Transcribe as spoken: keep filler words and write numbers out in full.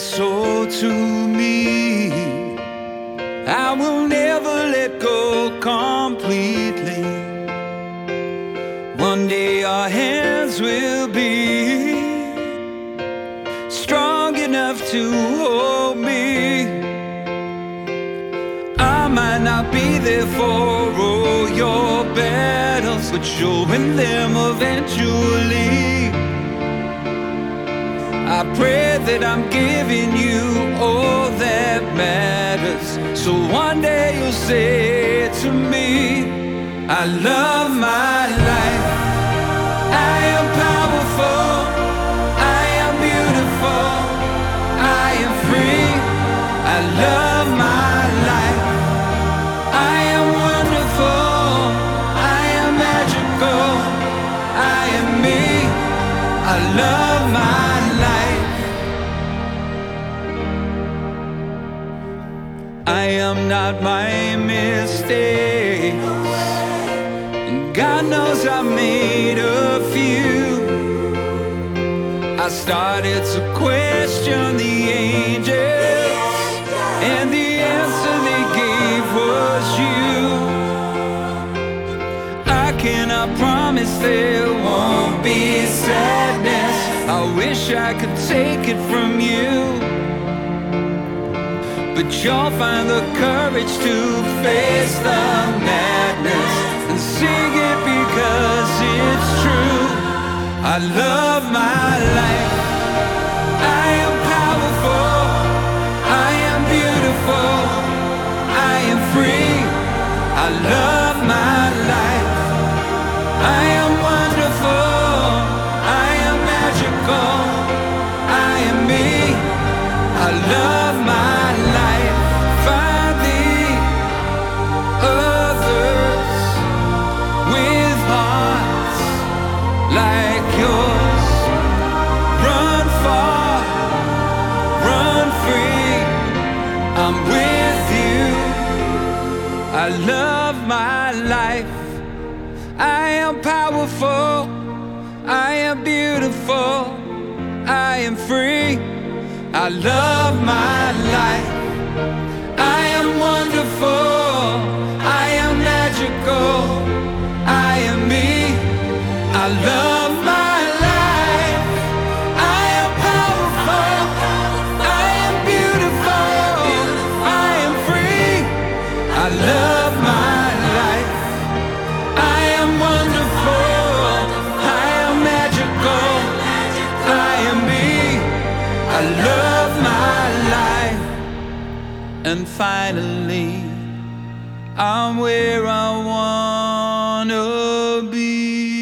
soul to me. I will never let go completely. One day our hands will be strong enough to hold me. I might not be there for all your battles, but you'll win them eventually. I pray that I'm giving you all that matters, so one day you'll say to me, I love my life. I am powerful, I am beautiful, I am free. I love my life. I am wonderful, I am magical, I am me. I love my life. I am not my mistakes, and God knows I made a few. I started to question the angels, and the answer they gave was you. I cannot promise there won't be sadness. I wish I could take it from you, but you'll find the courage to face the madness and sing it because it's true. I love my life. I am powerful, I am beautiful, I am free. I love my life. I am wonderful, I am magical, I am me. I love my life. Find the others with hearts like yours. Run far, run free, I'm with you. I love my life. I am powerful, I am beautiful, I am free. I love my life. I am wonderful, I am magical, I am me. I love my life. I am powerful, I am beautiful, I am free. I love my life. I am wonderful, I am magical, I am me. I love my life. And finally, I'm where I wanna be.